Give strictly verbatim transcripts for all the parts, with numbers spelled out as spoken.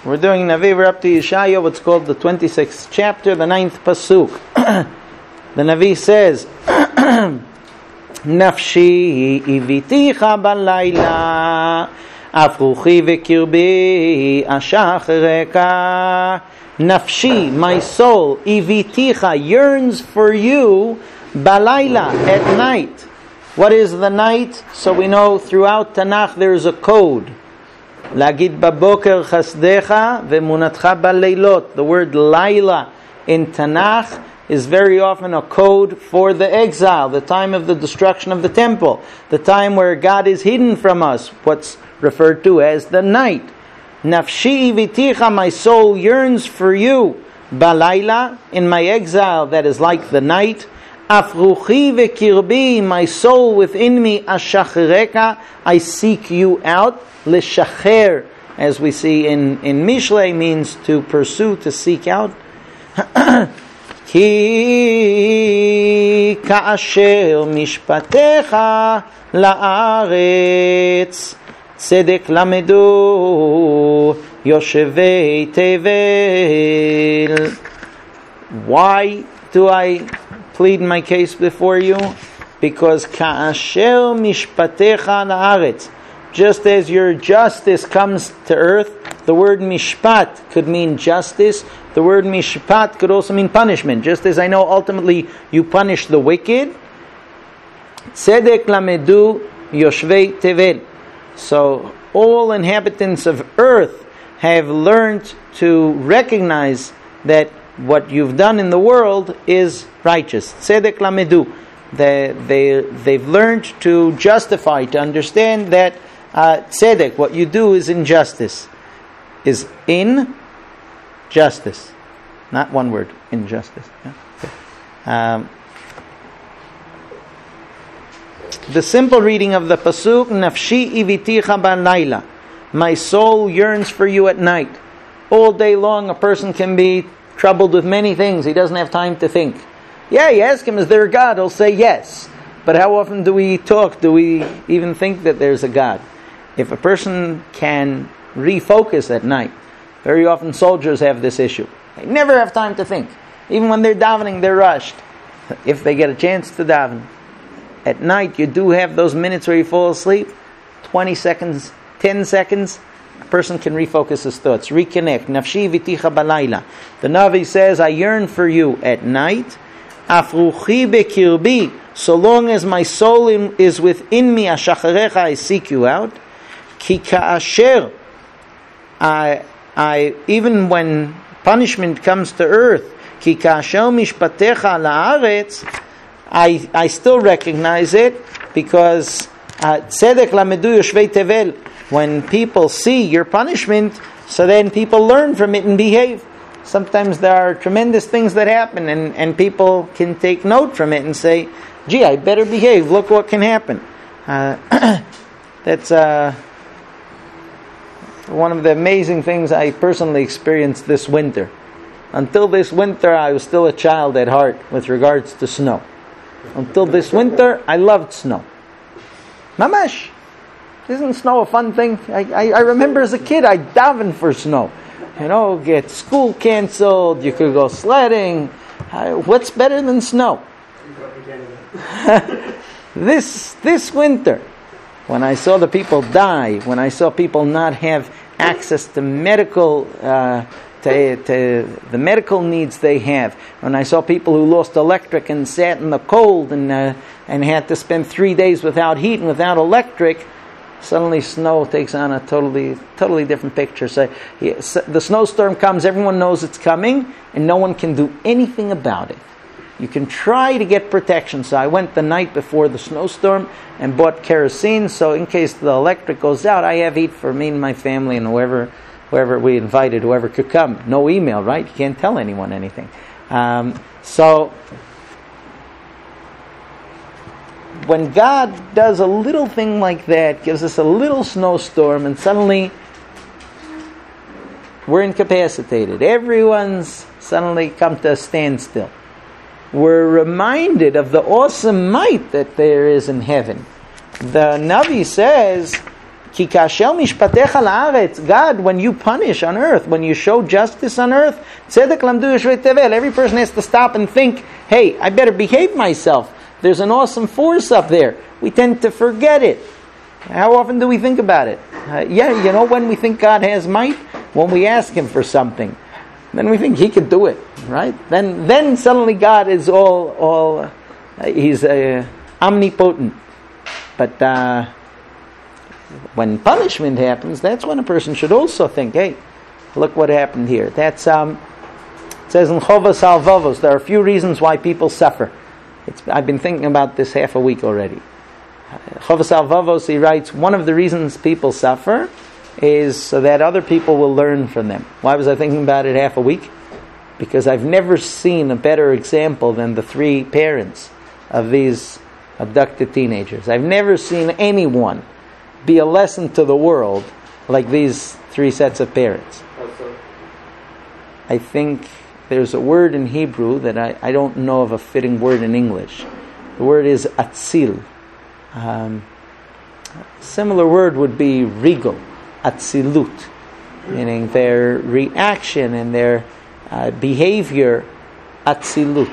We're doing Navi, we're up to Yeshaya, what's called the twenty-sixth chapter, the ninth pasuk. The Navi says, Nafshi iviticha balayla, afruchi vekirbi ashachreka. Nafshi, my soul, iviticha, yearns for you, balayla, at night. What is the night? So we know throughout Tanakh there's a code. Lagid baboker chasdecha vemunatcha baleilot. The word laila in Tanakh is very often a code for the exile, the time of the destruction of the temple, the time where God is hidden from us, what's referred to as the night. Nafshi viticha, my soul yearns for you, balayla, in my exile that is like the night. Afruchi vekirbi, my soul within me, ashachreka, I seek you out. Lishacher, as we see in, in Mishlei, means to pursue, to seek out. Ki ka'asher mishpatecha la'aretz tzedek lamedu yoshevei tevel. Why do I plead my case before you? Because ka'asher mishpatecha la'aretz, just as your justice comes to earth, the word mishpat could mean justice. The word mishpat could also mean punishment. Just as I know ultimately you punish the wicked. Tzedek lamedu yoshvei tevel. So all inhabitants of earth have learned to recognize that what you've done in the world is righteous. Tzedek lamedu. They, they, they've learned to justify, to understand that Uh, tzedek, what you do is injustice, is in justice, not one word, injustice. Yeah? Okay. Um, the simple reading of the pasuk, Nafshi iviticha balayla, my soul yearns for you at night. All day long, a person can be troubled with many things. He doesn't have time to think. Yeah, you ask him, is there a God? He'll say yes. But how often do we talk? Do we even think that there's a God? If a person can refocus at night, very often soldiers have this issue. They never have time to think. Even when they're davening, they're rushed. If they get a chance to daven. At night, you do have those minutes where you fall asleep. twenty seconds, ten seconds, a person can refocus his thoughts. Reconnect. Nafshi viticha balayla. The Navi says, I yearn for you at night. Afruchi bekirbi. So long as my soul is within me, ashacharecha, I seek you out. Ki ka'asher, I, I, even when punishment comes to earth, ki ka'asher mishpatecha la'aretz, I, I still recognize it, because tzedek lamedu yoshvei tevel, when people see your punishment, so then people learn from it and behave. Sometimes there are tremendous things that happen, and, and people can take note from it and say, gee, I better behave, look what can happen. Uh, that's uh, one of the amazing things I personally experienced this winter. Until this winter, I was still a child at heart with regards to snow. Until this winter, I loved snow. Mamash! Isn't snow a fun thing? I, I, I remember as a kid, I davened for snow. You know, get school canceled, you could go sledding. I, what's better than snow? this this winter, when I saw the people die, when I saw people not have access to medical, uh, to, to the medical needs they have, when I saw people who lost electric and sat in the cold and uh, and had to spend three days without heat and without electric, suddenly snow takes on a totally totally different picture. So yeah, the snowstorm comes, everyone knows it's coming, and no one can do anything about it. You can try to get protection. So I went the night before the snowstorm and bought kerosene, so in case the electric goes out, I have heat for me and my family and whoever whoever we invited, whoever could come. No email, right? You can't tell anyone anything. Um, so when God does a little thing like that, gives us a little snowstorm, and suddenly we're incapacitated. Everyone's suddenly come to a standstill. We're reminded of the awesome might that there is in heaven. The Navi says, Ki kashel mishpatecha la'aretz, God, when you punish on earth, when you show justice on earth, tzedek lamdu yeshvei tevel, every person has to stop and think, hey, I better behave myself. There's an awesome force up there. We tend to forget it. How often do we think about it? Uh, yeah, you know when we think God has might? When we ask Him for something. Then we think He could do it, right? Then then suddenly God is all, all uh, He's uh, omnipotent. But uh, when punishment happens, that's when a person should also think, hey, look what happened here. That's um, it says in Chovos Halevavos, there are a few reasons why people suffer. It's, I've been thinking about this half a week already. Chovos Halevavos, he writes, one of the reasons people suffer is so that other people will learn from them. Why was I thinking about it half a week? Because I've never seen a better example than the three parents of these abducted teenagers. I've never seen anyone be a lesson to the world like these three sets of parents. I think there's a word in Hebrew that I, I don't know of a fitting word in English. The word is atzil. Um, similar word would be regal, atzilut, meaning their reaction and their uh, behavior, atzilut.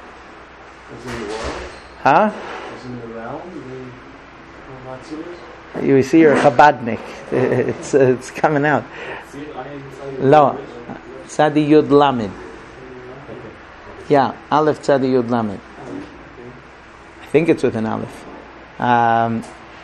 Huh? You see, you're a Chabadnik. It's uh, it's coming out. No, Tzadi Yud Lamed. Yeah, Aleph Tzadi Yud Lamed. I think it's with an Aleph. Um,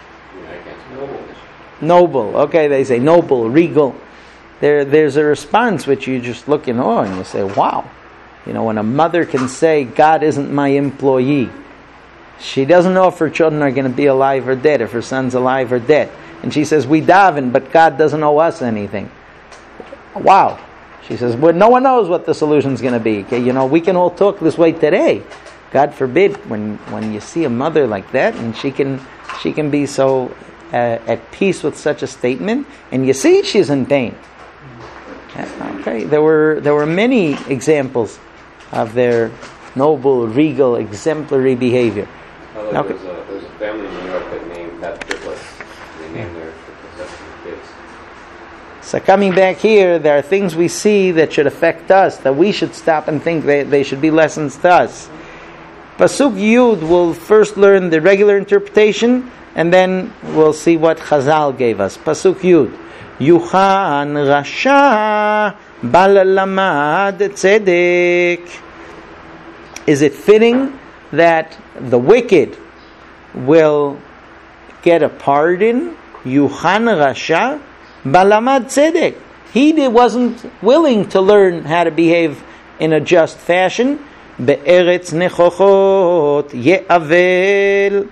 noble. Okay, they say noble, regal. There, there's a response which you just look in awe and you say, wow. You know, when a mother can say, God isn't my employee. She doesn't know if her children are going to be alive or dead, if her son's alive or dead. And she says, we daven, but God doesn't owe us anything. Wow. She says, well, no one knows what the solution's going to be. Okay, you know, we can all talk this way today. God forbid, when, when you see a mother like that, and she can she can be so uh, at peace with such a statement, and you see she's in pain. Okay, there were there were many examples of their noble, regal, exemplary behavior. Oh, look, okay. There's a, there's a family in New York that named that triplets. They named their triplets after kids. So coming back here, there are things we see that should affect us, that we should stop and think they, they should be lessons to us. Pasuk Yud will first learn the regular interpretation, and then we'll see what Chazal gave us. Pasuk Yud. Yuchan Rasha Bal Lamad Tzedek. Is it fitting that the wicked will get a pardon? Yuchan Rasha Bal Lamad Tzedek. He wasn't willing to learn how to behave in a just fashion. Be'eretz nechochot ye'avel.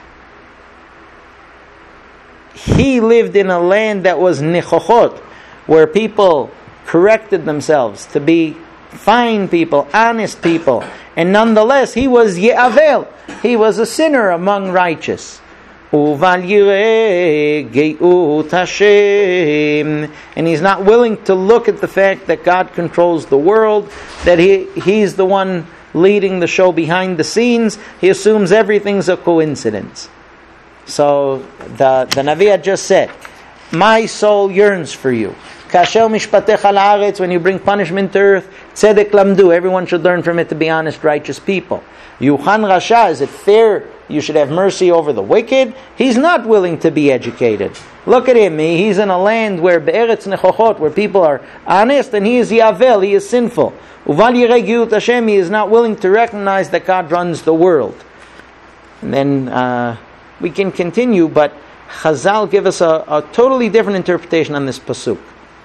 He lived in a land that was nechochot, where people corrected themselves to be fine people, honest people, and nonetheless he was ye'avel. He was a sinner among righteous. Uval yireh geut Hashem, and he's not willing to look at the fact that God controls the world, that he he's the one leading the show behind the scenes. He assumes everything's a coincidence. So the the Navi had just said, my soul yearns for you. Kashel mishpatecha la'aretz, when you bring punishment to earth, tzedek lamdu, everyone should learn from it to be honest, righteous people. Yuchan Rasha, is it fair you should have mercy over the wicked? He's not willing to be educated. Look at him, he's in a land where be'eretz nechochot, where people are honest, and he is yavel, he is sinful. Uval yireh geut Hashem, he is not willing to recognize that God runs the world. And then uh, we can continue, but Chazal give us a, a totally different interpretation on this pasuk.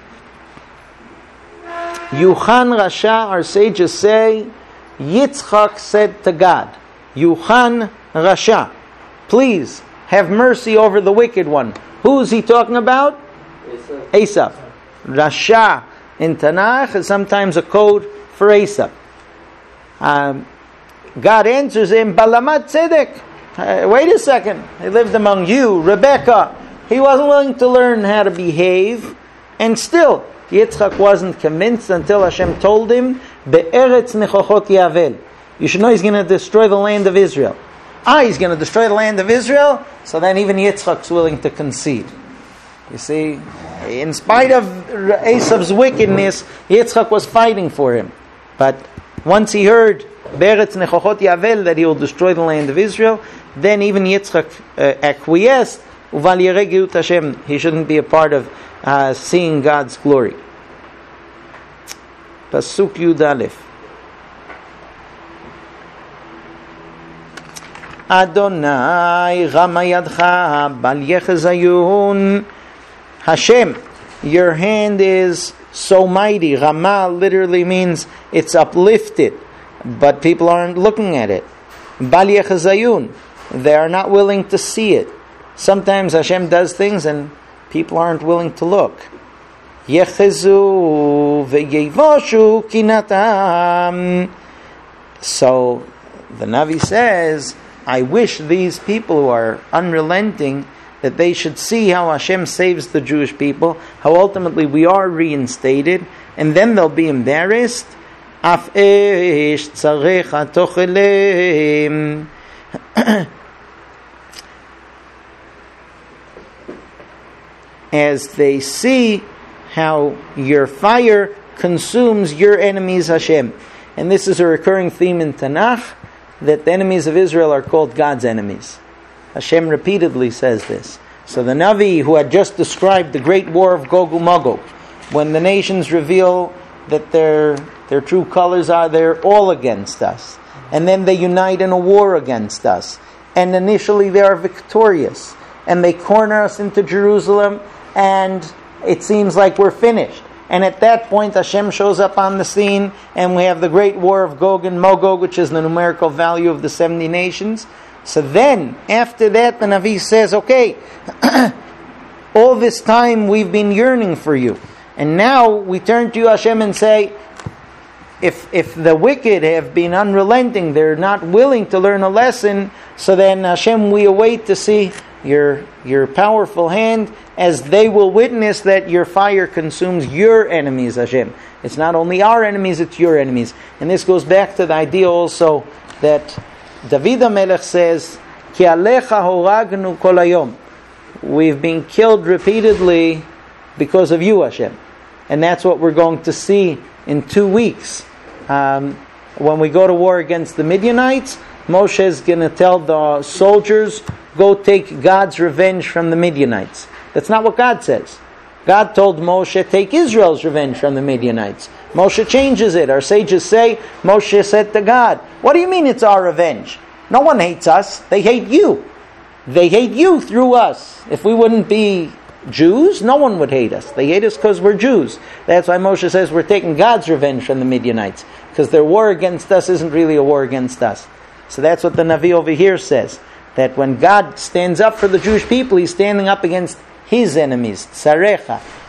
Yuchan Rasha, our sages say, Yitzchak said to God, Yuchan Rasha, please have mercy over the wicked one. Who's he talking about? Esav. Rasha in Tanakh is sometimes a code for Esav. Um, God answers him, Balamat Tzedek. Uh, wait a second. He lived among you, Rebecca. He wasn't willing to learn how to behave, and still Yitzchak wasn't convinced until Hashem told him, Be'eretz nechochot yavel. You should know he's going to destroy the land of Israel. Ah, he's going to destroy the land of Israel? So then even Yitzchak's willing to concede. You see, in spite of Esav's wickedness, Yitzchak was fighting for him. But once he heard Beretz Nechochot Yavel, that he will destroy the land of Israel, then even Yitzchak uh, acquiesced. Uval Yerei Geut Hashem. He shouldn't be a part of uh, seeing God's glory. Pasuk Yud Aleph. Adonai Ramayadcha Bal Yechezayun. Hashem, your hand is so mighty. Rama literally means it's uplifted, but people aren't looking at it. Bal Yechezayun, they are not willing to see it. Sometimes Hashem does things and people aren't willing to look. Yechezu v'yevoshu kinatam. So the Navi says, I wish these people who are unrelenting that they should see how Hashem saves the Jewish people, how ultimately we are reinstated, and then they'll be embarrassed. Af esh tzarecha tochelem. As they see how your fire consumes your enemies, Hashem. And this is a recurring theme in Tanakh, that the enemies of Israel are called God's enemies. Hashem repeatedly says this. So the Navi, who had just described the great war of Gog and Magog, when the nations reveal that their their true colors are they're all against us, and then they unite in a war against us, and initially they are victorious, and they corner us into Jerusalem, and it seems like we're finished. And at that point Hashem shows up on the scene, and we have the great war of Gog and Magog, which is the numerical value of the seventy nations. So then, after that, the Navi says, okay, all this time we've been yearning for you. And now we turn to you, Hashem, and say, if if the wicked have been unrelenting, they're not willing to learn a lesson, so then, Hashem, we await to see your your powerful hand, as they will witness that your fire consumes your enemies, Hashem. It's not only our enemies, it's your enemies. And this goes back to the idea also that David HaMelech says, Ki alecha horagnu kol hayom. We've been killed repeatedly because of you, Hashem. And that's what we're going to see in two weeks. Um, when we go to war against the Midianites, Moshe is going to tell the soldiers, go take God's revenge from the Midianites. That's not what God says. God told Moshe, take Israel's revenge from the Midianites. Moshe changes it. Our sages say, Moshe said to God, what do you mean it's our revenge? No one hates us. They hate you. They hate you through us. If we wouldn't be Jews, no one would hate us. They hate us because we're Jews. That's why Moshe says we're taking God's revenge from the Midianites, because their war against us isn't really a war against us. So that's what the Navi over here says, that when God stands up for the Jewish people, He's standing up against His enemies. Tzarecha.